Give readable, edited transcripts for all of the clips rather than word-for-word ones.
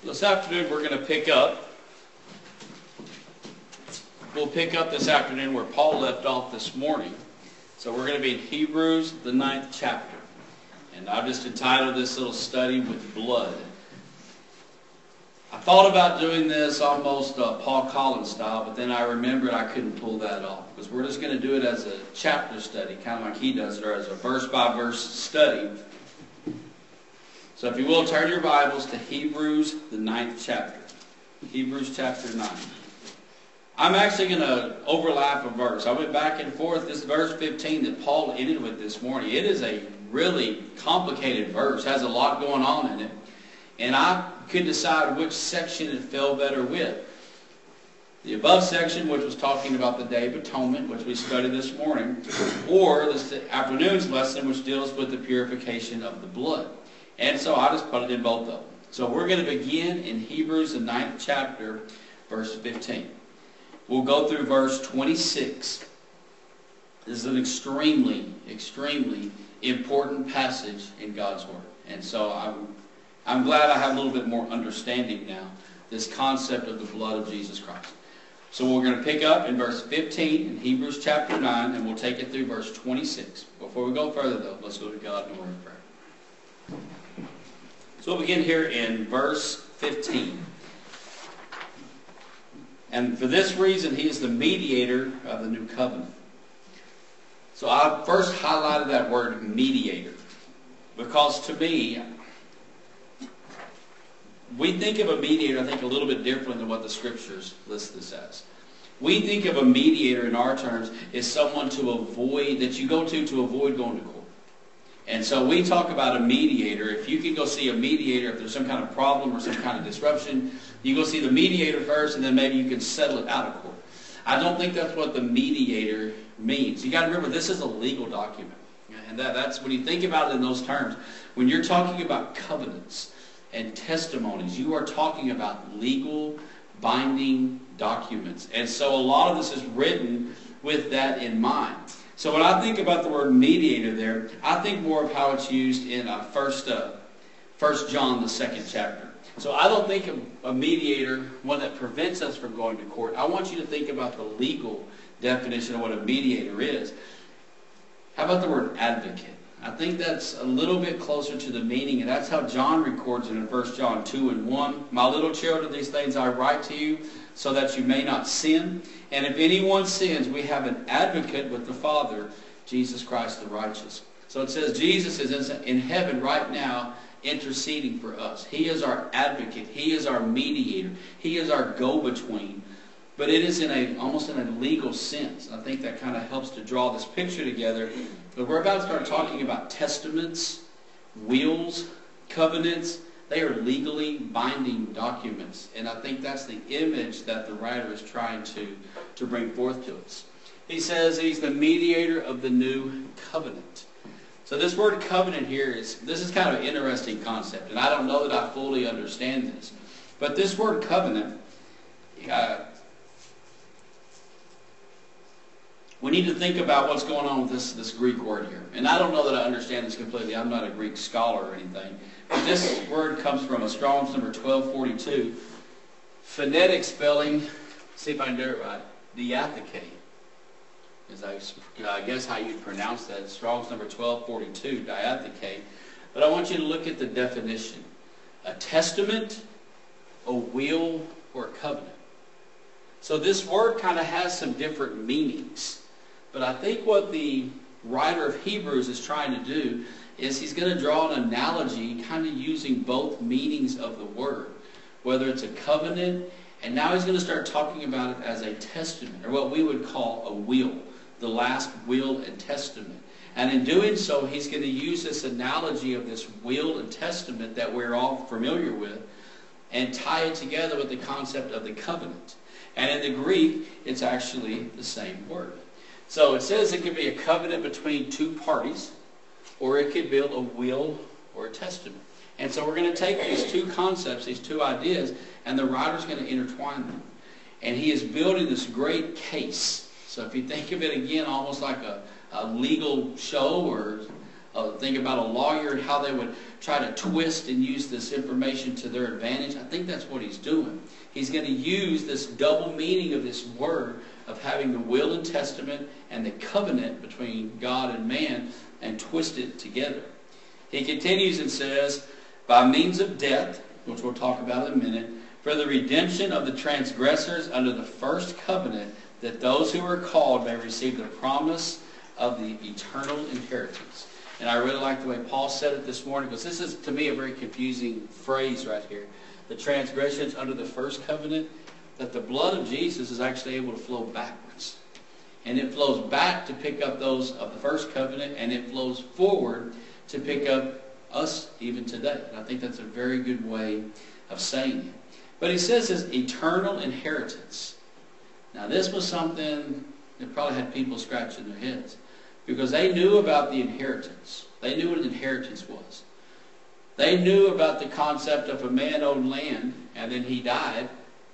This afternoon we're going to pick up. We'll pick up this afternoon where Paul left off this morning. So we're going to be in Hebrews, the 9th chapter. And I've just entitled this little study with blood. I thought about doing this almost Paul Collins style, but then I remembered I couldn't pull that off. Because we're just going to do it as a chapter study, kind of like he does it, or as a verse-by-verse study. So if you will, turn your Bibles to Hebrews, the 9th chapter. Hebrews chapter 9. I'm actually going to overlap a verse. I went back and forth. This verse 15 that Paul ended with this morning, it is a really complicated verse. It has a lot going on in it. And I could decide which section it fell better with. The above section, which was talking about the Day of Atonement, which we studied this morning, or this afternoon's lesson, which deals with the purification of the blood. And so I just put it in both of them. So we're going to begin in Hebrews, the 9th chapter, verse 15. We'll go through verse 26. This is an extremely, extremely important passage in God's Word. And so I'm glad I have a little bit more understanding now, this concept of the blood of Jesus Christ. So we're going to pick up in verse 15 in Hebrews chapter 9, and we'll take it through verse 26. Before we go further, though, let's go to God in a word of prayer. So we'll begin here in verse 15. And for this reason, he is the mediator of the new covenant. So I first highlighted that word mediator. Because to me, we think of a mediator, I think, a little bit different than what the Scriptures list this as. We think of a mediator in our terms as someone to avoid, that you go to avoid going to court. And so we talk about a mediator. If you can go see a mediator, if there's some kind of problem or some kind of disruption, you go see the mediator first, and then maybe you can settle it out of court. I don't think that's what the mediator means. You got to remember, this is a legal document. And that's when you think about it in those terms. When you're talking about covenants and testimonies, you are talking about legal, binding documents. And so a lot of this is written with that in mind. So when I think about the word mediator there, I think more of how it's used in 1 John, the 2nd chapter. So I don't think of a mediator, one that prevents us from going to court. I want you to think about the legal definition of what a mediator is. How about the word advocate? I think that's a little bit closer to the meaning, and that's how John records it in 1 John 2 and 1. My little children, these things I write to you, so that you may not sin. And if anyone sins, we have an advocate with the Father, Jesus Christ the righteous. So it says Jesus is in heaven right now interceding for us. He is our advocate. He is our mediator. He is our go-between. But it is almost in a legal sense. I think that kind of helps to draw this picture together. But we're about to start talking about testaments, wills, covenants. They are legally binding documents. And I think that's the image that the writer is trying to bring forth to us. He says he's the mediator of the new covenant. So this word covenant here this is kind of an interesting concept. And I don't know that I fully understand this. But this word covenant, we need to think about what's going on with this Greek word here. And I don't know that I understand this completely. I'm not a Greek scholar or anything. But this word comes from a Strong's number 1242. Phonetic spelling, see if I can do it right, diatheke. Is I guess how you'd pronounce that. Strong's number 1242, diatheke. But I want you to look at the definition. A testament, a will, or a covenant. So this word kind of has some different meanings. But I think what the writer of Hebrews is trying to do is he's going to draw an analogy kind of using both meanings of the word. Whether it's a covenant, and now he's going to start talking about it as a testament, or what we would call a will. The last will and testament. And in doing so, he's going to use this analogy of this will and testament that we're all familiar with and tie it together with the concept of the covenant. And in the Greek, it's actually the same word. So it says it could be a covenant between two parties, or it could be a will or a testament. And so we're going to take these two concepts, these two ideas, and the writer's going to intertwine them. And he is building this great case. So if you think of it again almost like a legal show or think about a lawyer and how they would try to twist and use this information to their advantage. I think that's what he's doing. He's going to use this double meaning of this word of having the will and testament and the covenant between God and man and twist it together. He continues and says, by means of death, which we'll talk about in a minute, for the redemption of the transgressors under the first covenant, that those who are called may receive the promise of the eternal inheritance. And I really like the way Paul said it this morning, because this is, to me, a very confusing phrase right here. The transgressions under the first covenant, that the blood of Jesus is actually able to flow backwards. And it flows back to pick up those of the first covenant, and it flows forward to pick up us even today. And I think that's a very good way of saying it. But he says this eternal inheritance. Now this was something that probably had people scratching their heads, because they knew about the inheritance. They knew what an inheritance was. They knew about the concept of a man owned land, and then he died,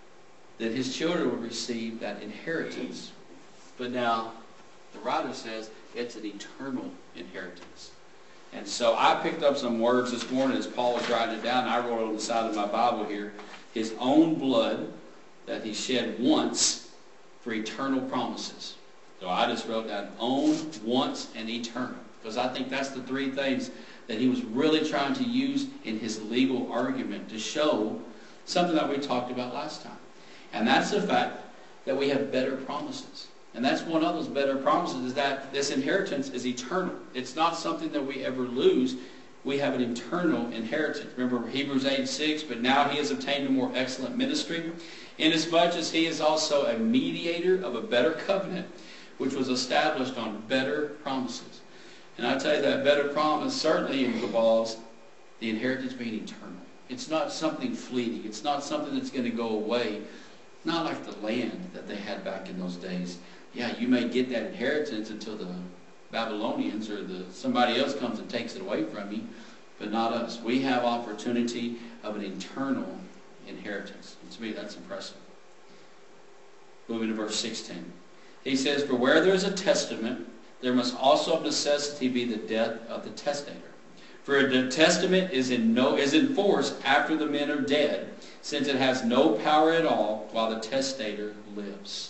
that his children would receive that inheritance. But now the writer says it's an eternal inheritance. And so I picked up some words this morning as Paul was writing it down. I wrote it on the side of my Bible here. His own blood that he shed once for eternal promises. So I just wrote down own, once, and eternal. Because I think that's the three things that he was really trying to use in his legal argument to show something that we talked about last time. And that's the fact that we have better promises. And that's one of those better promises, is that this inheritance is eternal. It's not something that we ever lose. We have an eternal inheritance. Remember Hebrews 8:6, but now he has obtained a more excellent ministry, inasmuch as he is also a mediator of a better covenant, which was established on better promises. And I tell you, that better promise certainly involves the inheritance being eternal. It's not something fleeting. It's not something that's going to go away. Not like the land that they had back in those days. Yeah, you may get that inheritance until the Babylonians or somebody else comes and takes it away from you, but not us. We have opportunity of an eternal inheritance. And to me, that's impressive. Moving to verse 16. He says, for where there is a testament, there must also of necessity be the death of the testator. For the testament is in force after the men are dead, since it has no power at all while the testator lives.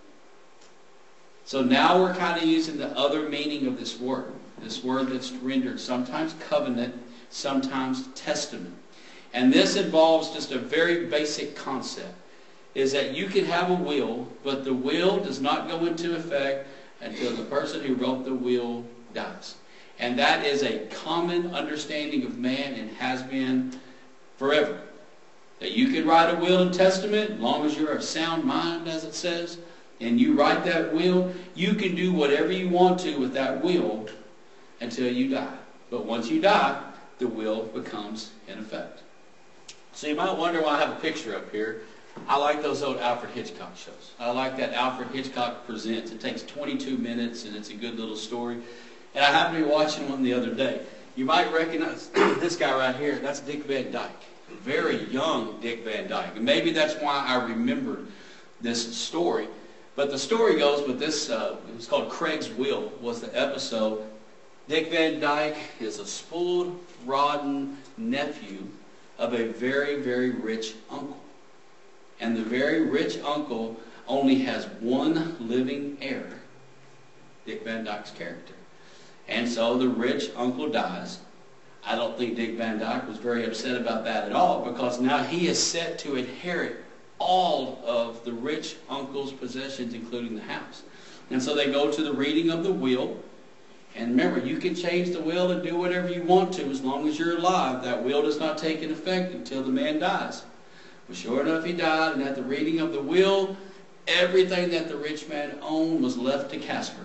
So now we're kind of using the other meaning of this word that's rendered sometimes covenant, sometimes testament. And this involves just a very basic concept, is that you can have a will, but the will does not go into effect until the person who wrote the will dies. And that is a common understanding of man and has been forever. That you can write a will and testament, as long as you're of sound mind, as it says, and you write that will, you can do whatever you want to with that will until you die. But once you die, the will becomes in effect. So you might wonder why I have a picture up here. I like those old Alfred Hitchcock shows. I like that Alfred Hitchcock Presents. It takes 22 minutes and it's a good little story. And I happened to be watching one the other day. You might recognize this guy right here. That's Dick Van Dyke. Very young Dick Van Dyke. And maybe that's why I remembered this story. But the story goes with this, it was called Craig's Will, was the episode. Dick Van Dyke is a spoiled, rotten nephew of a very, very rich uncle. And the very rich uncle only has one living heir, Dick Van Dyke's character. And so the rich uncle dies. I don't think Dick Van Dyke was very upset about that at all, because now he is set to inherit all of the rich uncle's possessions, including the house. And so they go to the reading of the will. And remember, you can change the will and do whatever you want to as long as you're alive. That will does not take an effect until the man dies. Well, sure enough, he died, and at the reading of the will, everything that the rich man owned was left to Casper.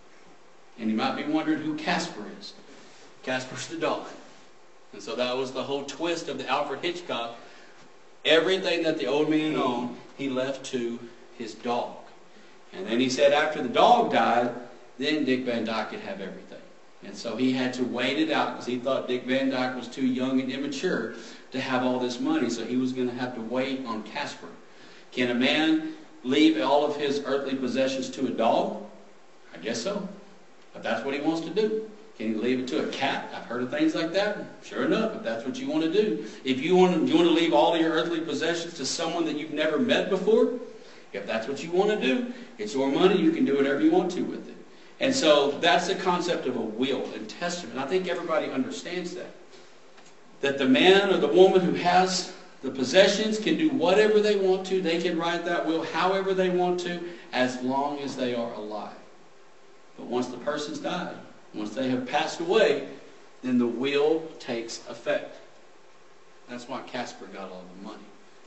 And you might be wondering who Casper is. Casper's the dog. And so that was the whole twist of the Alfred Hitchcock. Everything that the old man owned, he left to his dog. And then he said after the dog died, then Dick Van Dyke could have everything. And so he had to wait it out, because he thought Dick Van Dyke was too young and immature to have all this money. So he was going to have to wait on Casper. Can a man leave all of his earthly possessions to a dog? I guess so. But that's what he wants to do. Can he leave it to a cat? I've heard of things like that. Sure enough, if that's what you want to do. If you want to leave all of your earthly possessions to someone that you've never met before, if that's what you want to do, it's your money. You can do whatever you want to with it. And so that's the concept of a will and testament. I think everybody understands that. That the man or the woman who has the possessions can do whatever they want to. They can write that will however they want to, as long as they are alive. But once the person's died, once they have passed away, then the will takes effect. That's why Casper got all the money.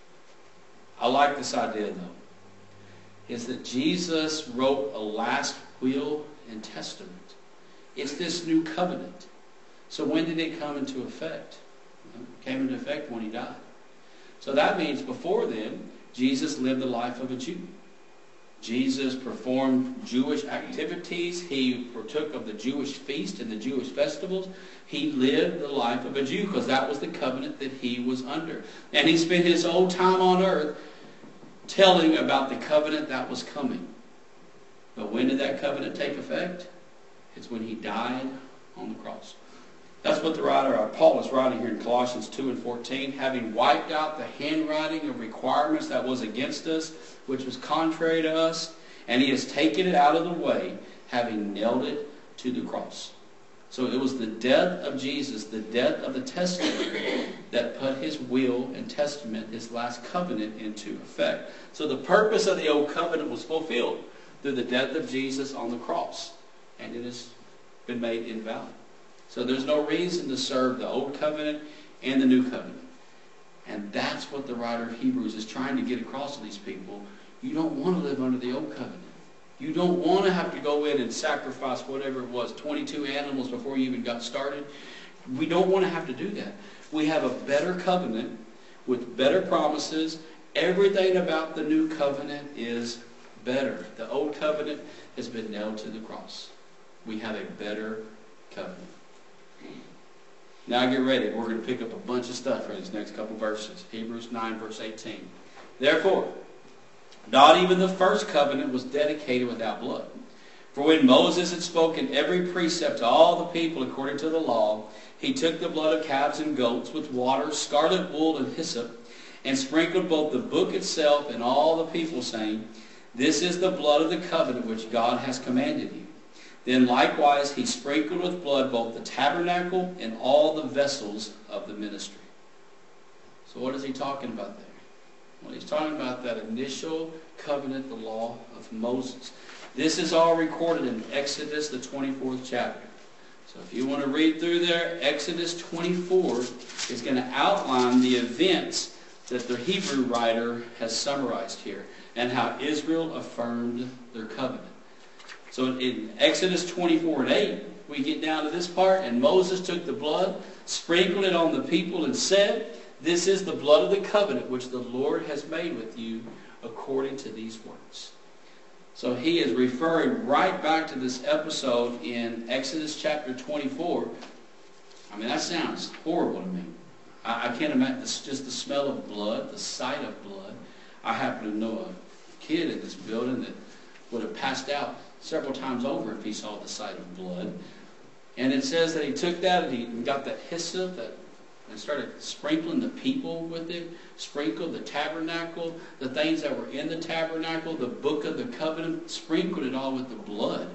I like this idea, though, is that Jesus wrote a last will and testament. It's this new covenant. So when did it come into effect? It came into effect when he died. So that means before then, Jesus lived the life of a Jew. Jesus performed Jewish activities. He partook of the Jewish feast and the Jewish festivals. He lived the life of a Jew because that was the covenant that he was under. And he spent his whole time on earth telling about the covenant that was coming. But when did that covenant take effect? It's when he died on the cross. That's what the writer, Paul, is writing here in Colossians 2 and 14. Having wiped out the handwriting of requirements that was against us, which was contrary to us, and he has taken it out of the way, having nailed it to the cross. So it was the death of Jesus, the death of the testament, that put his will and testament, his last covenant, into effect. So the purpose of the old covenant was fulfilled through the death of Jesus on the cross. And it has been made invalid. So there's no reason to serve the old covenant and the new covenant. And that's what the writer of Hebrews is trying to get across to these people. You don't want to live under the old covenant. You don't want to have to go in and sacrifice whatever it was, 22 animals before you even got started. We don't want to have to do that. We have a better covenant with better promises. Everything about the new covenant is better. The old covenant has been nailed to the cross. We have a better covenant. Now get ready. We're going to pick up a bunch of stuff for these next couple verses. Hebrews 9 verse 18. Therefore, not even the first covenant was dedicated without blood. For when Moses had spoken every precept to all the people according to the law, he took the blood of calves and goats with water, scarlet wool, and hyssop, and sprinkled both the book itself and all the people, saying, This is the blood of the covenant which God has commanded you. Then likewise he sprinkled with blood both the tabernacle and all the vessels of the ministry. So what is he talking about there? Well, he's talking about that initial covenant, the law of Moses. This is all recorded in Exodus, the 24th chapter. So if you want to read through there, Exodus 24 is going to outline the events that the Hebrew writer has summarized here and how Israel affirmed their covenant. So in Exodus 24 and 8, we get down to this part, and Moses took the blood, sprinkled it on the people, and said, This is the blood of the covenant which the Lord has made with you according to these words. So he is referring right back to this episode in Exodus chapter 24. I mean, that sounds horrible to me. I can't imagine. It's just the smell of blood, the sight of blood. I happen to know a kid in this building that would have passed out several times over if he saw the sight of blood. And it says that he took that and he got that hyssop and started sprinkling the people with it, sprinkled the tabernacle, the things that were in the tabernacle, the book of the covenant, sprinkled it all with the blood.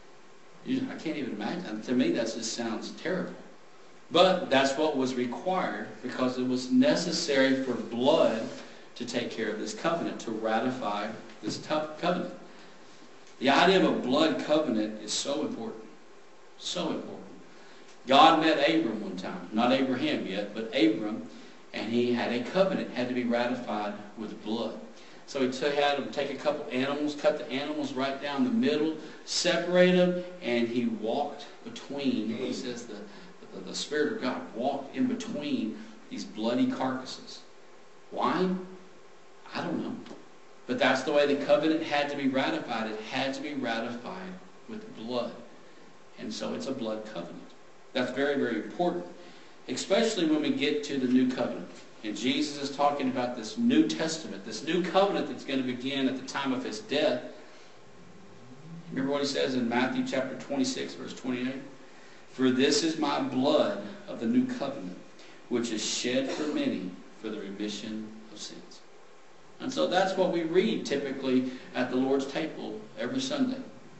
I can't even imagine. To me, that just sounds terrible. But that's what was required because it was necessary for blood to take care of this covenant, to ratify this covenant. The idea of a blood covenant is so important. So important. God met Abram one time. Not Abraham yet, but Abram. And he had a covenant. It had to be ratified with blood. So he had him take a couple animals, cut the animals right down the middle, separate them, and he walked between. He says the Spirit of God walked in between these bloody carcasses. Why? I don't know. But that's the way the covenant had to be ratified. It had to be ratified with blood. And so it's a blood covenant. That's very, very important. Especially when we get to the new covenant. And Jesus is talking about this New Testament, this new covenant that's going to begin at the time of his death. Remember what he says in Matthew chapter 26, verse 28? For this is my blood of the new covenant, which is shed for many for the remission of sins. And so that's what we read typically at the Lord's table every Sunday.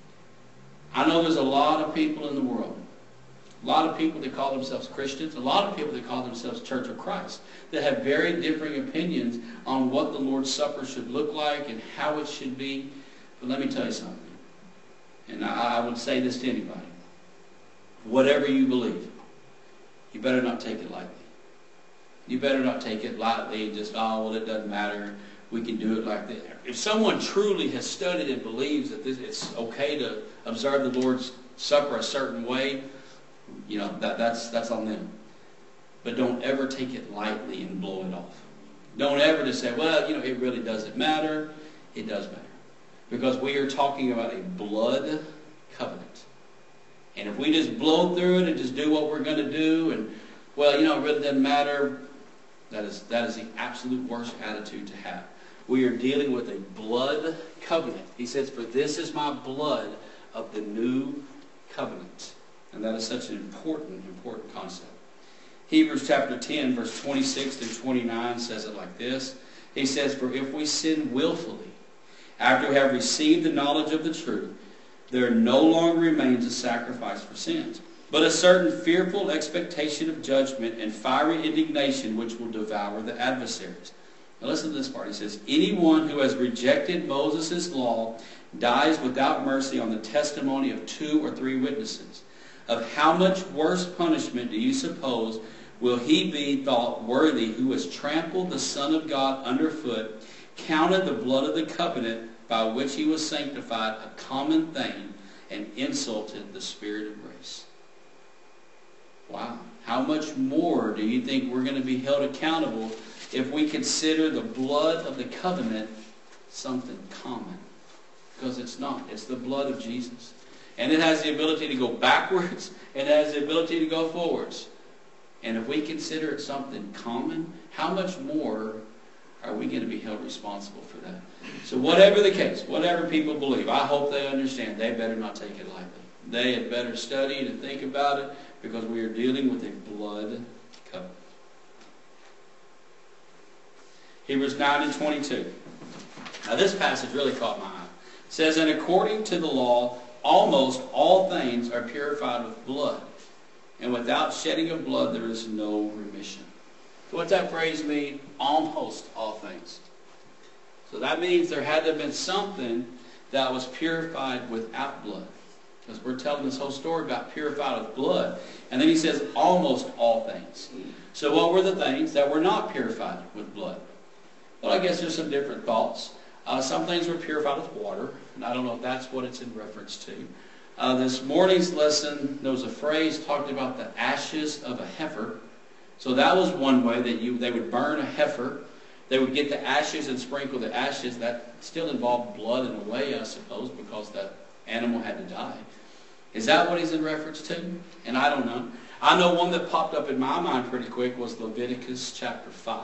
I know there's a lot of people in the world, a lot of people that call themselves Christians, a lot of people that call themselves Church of Christ, that have very differing opinions on what the Lord's Supper should look like and how it should be. But let me tell you something, and I would say this to anybody. Whatever you believe, you better not take it lightly. You better not take it lightly and just, oh, well, it doesn't matter. We can do it like this. If someone truly has studied and believes that it's okay to observe the Lord's Supper a certain way, you know, that's on them. But don't ever take it lightly and blow it off. Don't ever just say, well, you know, it really doesn't matter. It does matter. Because we are talking about a blood covenant. And if we just blow through it and just do what we're going to do and, well, you know, it really doesn't matter, that is the absolute worst attitude to have. We are dealing with a blood covenant. He says, for this is my blood of the new covenant. And that is such an important concept. Hebrews chapter 10, verse 26 through 29 says it like this. He says, for if we sin willfully, after we have received the knowledge of the truth, there no longer remains a sacrifice for sins, but a certain fearful expectation of judgment and fiery indignation which will devour the adversaries. Now listen to this part. He says, anyone who has rejected Moses' law dies without mercy on the testimony of 2 or 3 witnesses. Of how much worse punishment do you suppose will he be thought worthy who has trampled the Son of God underfoot, counted the blood of the covenant by which he was sanctified a common thing, and insulted the Spirit of grace? Wow. How much more do you think we're going to be held accountable if we consider the blood of the covenant something common? Because it's not. It's the blood of Jesus. And it has the ability to go backwards, and it has the ability to go forwards. And if we consider it something common, how much more are we going to be held responsible for that? So whatever the case, whatever people believe, I hope they understand they better not take it lightly. They had better study and think about it, because we are dealing with a blood covenant. Hebrews 9 and 22. Now this passage really caught my eye. It says, and according to the law, almost all things are purified with blood, and without shedding of blood there is no remission. So what's that phrase mean? Almost all things. So that means there had to have been something that was purified without blood. Because we're telling this whole story about purified with blood. And then he says almost all things. So what were the things that were not purified with blood? Well, I guess there's some different thoughts. Some things were purified with water. And I don't know if that's what it's in reference to. This morning's lesson, there was a phrase talking about the ashes of a heifer. So that was one way that they would burn a heifer. They would get the ashes and sprinkle the ashes. That still involved blood in a way, I suppose, because that animal had to die. Is that what he's in reference to? And I don't know. I know one that popped up in my mind pretty quick was Leviticus chapter 5.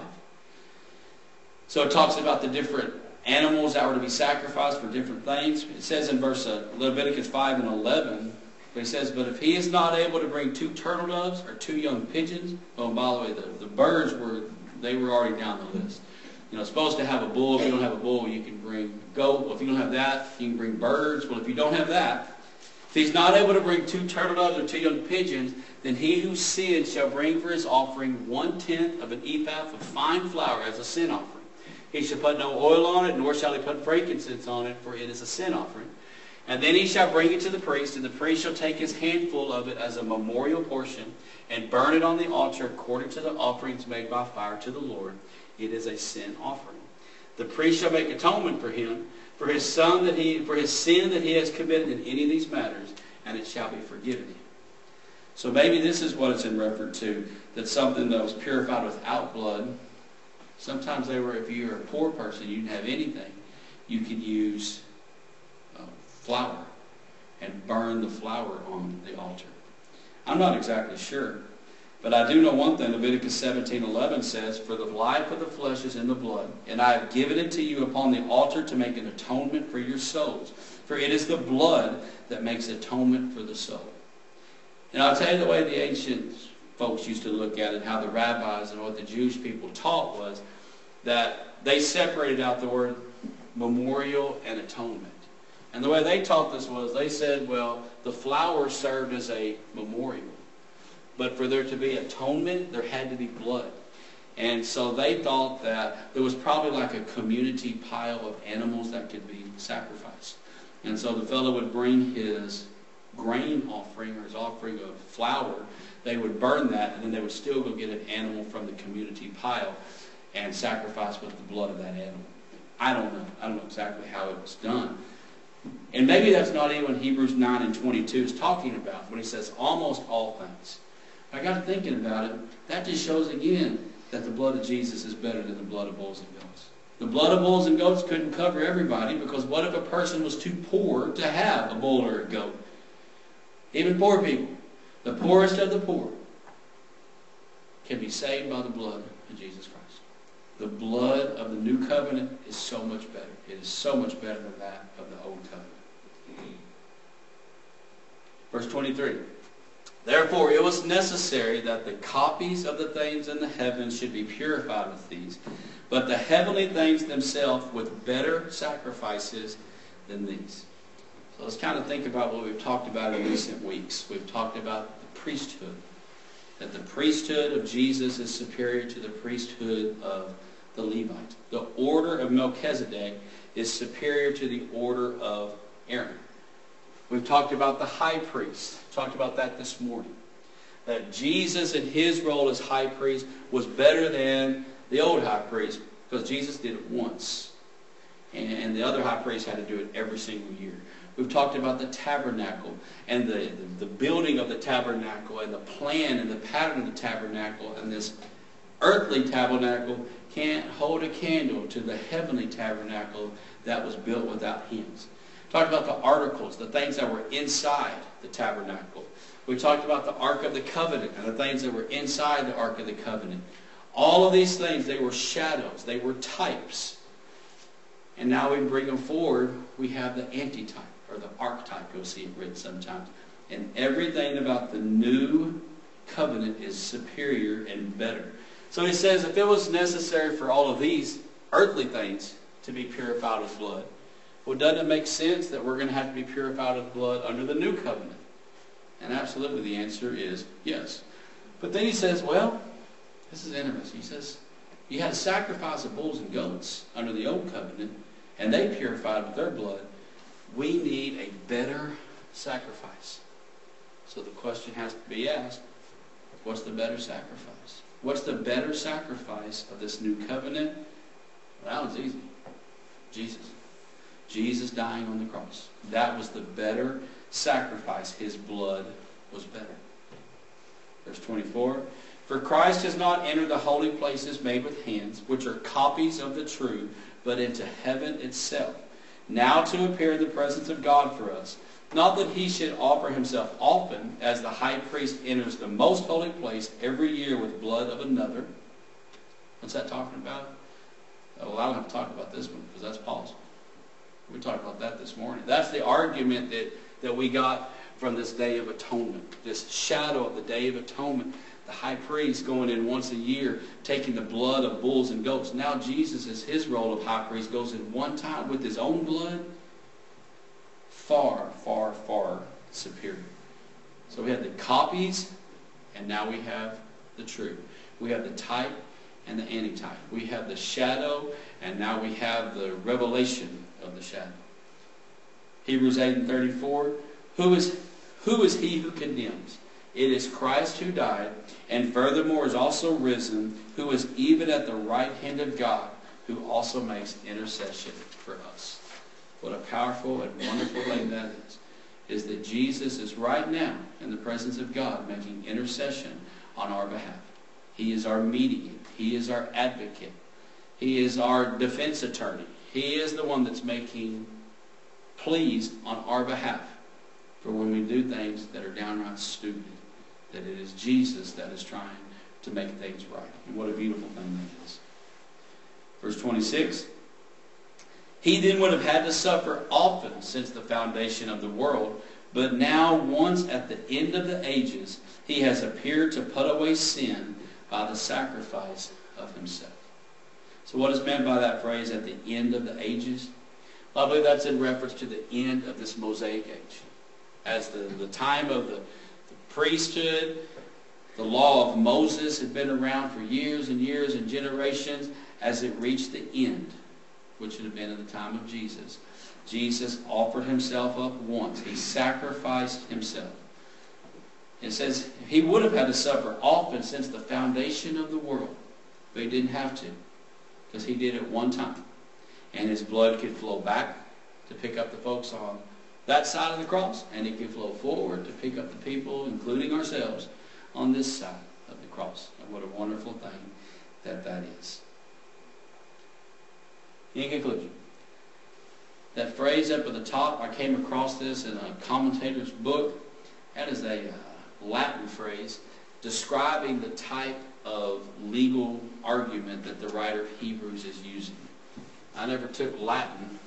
So it talks about the different animals that were to be sacrificed for different things. It says in verse Leviticus 5 and 11, but he says, but if he is not able to bring 2 turtle doves or 2 young pigeons, well, by the way, the birds were already down the list. You know, supposed to have a bull. If you don't have a bull, you can bring goat. Well, if you don't have that, you can bring birds. Well, if you don't have that, if he's not able to bring 2 turtle doves or 2 young pigeons, then he who sins shall bring for his offering 1/10 of an ephah of fine flour as a sin offering. He shall put no oil on it, nor shall he put frankincense on it, for it is a sin offering. And then he shall bring it to the priest, and the priest shall take his handful of it as a memorial portion, and burn it on the altar according to the offerings made by fire to the Lord. It is a sin offering. The priest shall make atonement for him, for his sin that he has committed in any of these matters, and it shall be forgiven him. So maybe this is what it's in reference to, that something that was purified without blood. Sometimes if you're a poor person, you didn't have anything, you could use flour and burn the flour on the altar. I'm not exactly sure, but I do know one thing. Leviticus 17:11 says, for the life of the flesh is in the blood, and I have given it to you upon the altar to make an atonement for your souls. For it is the blood that makes atonement for the soul. And I'll tell you the way the ancient folks used to look at it, how the rabbis and what the Jewish people taught was that they separated out the word memorial and atonement. And the way they taught this was, they said, well, the flower served as a memorial. But for there to be atonement, there had to be blood. And so they thought that there was probably like a community pile of animals that could be sacrificed. And so the fellow would bring his grain offering or his offering of flour. They would burn that, and then they would still go get an animal from the community pile and sacrifice with the blood of that animal. I don't know. I don't know exactly how it was done. And maybe that's not even what Hebrews 9 and 22 is talking about when he says almost all things. I got to thinking about it. That just shows again that the blood of Jesus is better than the blood of bulls and goats. The blood of bulls and goats couldn't cover everybody, because what if a person was too poor to have a bull or a goat? Even poor people, the poorest of the poor, can be saved by the blood of Jesus Christ. The blood of the new covenant is so much better. It is so much better than that of the old covenant. Verse 23. Therefore it was necessary that the copies of the things in the heavens should be purified with these, but the heavenly things themselves with better sacrifices than these. So let's kind of think about what we've talked about in recent weeks. We've talked about the priesthood. That the priesthood of Jesus is superior to the priesthood of the Levites. The order of Melchizedek is superior to the order of Aaron. We've talked about the high priest. Talked about that this morning. That Jesus in his role as high priest was better than the old high priest, because Jesus did it once. And the other high priest had to do it every single year. We've talked about the tabernacle and the building of the tabernacle and the plan and the pattern of the tabernacle. And this earthly tabernacle can't hold a candle to the heavenly tabernacle that was built without hands. Talked about the articles, the things that were inside the tabernacle. We talked about the Ark of the Covenant and the things that were inside the Ark of the Covenant. All of these things, they were shadows. They were types. And now we bring them forward. We have the antitype, or the archetype. You'll see it written sometimes. And everything about the new covenant is superior and better. So he says, if it was necessary for all of these earthly things to be purified with blood, well, doesn't it make sense that we're going to have to be purified with blood under the new covenant? And absolutely the answer is yes. But then he says, well, this is interesting. He says, you had a sacrifice of bulls and goats under the old covenant, and they purified with their blood. We need a better sacrifice. So the question has to be asked, what's the better sacrifice? What's the better sacrifice of this new covenant? Well, that one's easy. Jesus. Jesus dying on the cross. That was the better sacrifice. His blood was better. Verse 24. For Christ has not entered the holy places made with hands, which are copies of the true, but into heaven itself, now to appear in the presence of God for us. Not that he should offer himself often, as the high priest enters the most holy place every year with blood of another. What's that talking about? Well, I don't have to talk about this one, because that's Paul's. We talked about that this morning. That's the argument that we got from this Day of Atonement, this shadow of the Day of Atonement. The high priest going in once a year, taking the blood of bulls and goats. Now Jesus, as his role of high priest, goes in one time with his own blood. Far, far, far superior. So we have the copies, and now we have the true. We have the type and the antitype. We have the shadow, and now we have the revelation of the shadow. Hebrews 8 and 34. Who is he who condemns? It is Christ who died, and furthermore is also risen, who is even at the right hand of God, who also makes intercession for us. What a powerful and wonderful thing that is that Jesus is right now in the presence of God making intercession on our behalf. He is our mediator. He is our advocate. He is our defense attorney. He is the one that's making pleas on our behalf for when we do things that are downright stupid. That it is Jesus that is trying to make things right. And what a beautiful thing that is. Verse 26. He then would have had to suffer often since the foundation of the world, But now, once at the end of the ages, he has appeared to put away sin by the sacrifice of himself. So what is meant by that phrase, at the end of the ages? Well, I believe that's in reference to the end of this Mosaic age. As the time of the priesthood, the law of Moses had been around for years and years and generations, as it reached the end, which would have been in the time of Jesus. Jesus offered himself up once. He sacrificed himself. It says he would have had to suffer often since the foundation of the world, but he didn't have to, because he did it one time. And his blood could flow back to pick up the folks on that side of the cross, and it could flow forward to pick up the people, including ourselves, on this side of the cross. And what a wonderful thing that is. In conclusion, that phrase up at the top, I came across this in a commentator's book. That is a Latin phrase describing the type of legal argument that the writer of Hebrews is using. I never took Latin.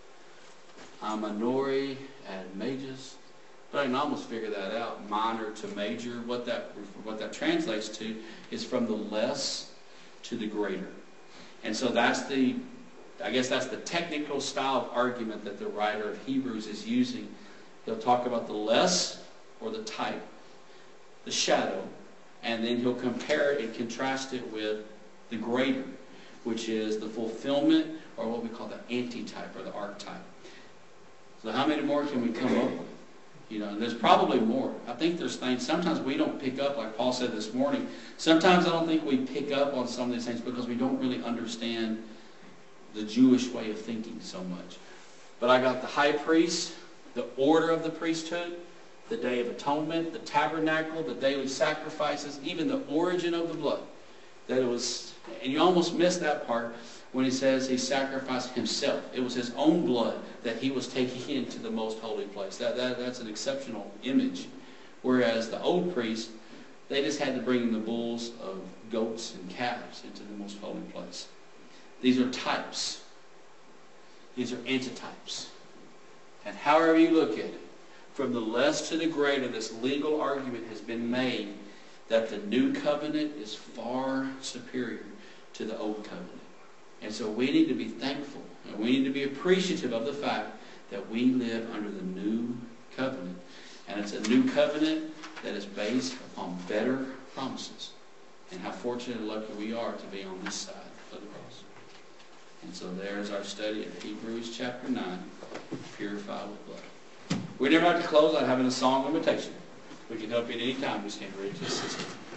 I'm minori and majus, but I can almost figure that out. Minor to major. What that translates to is from the less to the greater. And so that's the technical style of argument that the writer of Hebrews is using. He'll talk about the less, or the type, the shadow, and then he'll compare it and contrast it with the greater, which is the fulfillment, or what we call the antitype, or the archetype. So how many more can we come up with? And there's probably more. I think there's things sometimes we don't pick up, like Paul said this morning. Sometimes I don't think we pick up on some of these things because we don't really understand the Jewish way of thinking so much. But I got the high priest, the order of the priesthood, the Day of Atonement, the tabernacle, the daily sacrifices, even the origin of the blood. That it was, and you almost miss that part when he says he sacrificed himself. It was his own blood that he was taking into the most holy place. That's an exceptional image. Whereas the old priests, they just had to bring in the bulls of goats and calves into the most holy place. These are types. These are antitypes. And however you look at it, from the less to the greater, this legal argument has been made that the new covenant is far superior to the old covenant. And so we need to be thankful, and we need to be appreciative of the fact that we live under the new covenant. And it's a new covenant that is based upon better promises. And how fortunate and lucky we are to be on this side of the cross. And so there's our study of Hebrews chapter 9, purified with blood. We'd never have to close out having a song invitation. We can help you at any time. We stand ready to assist you.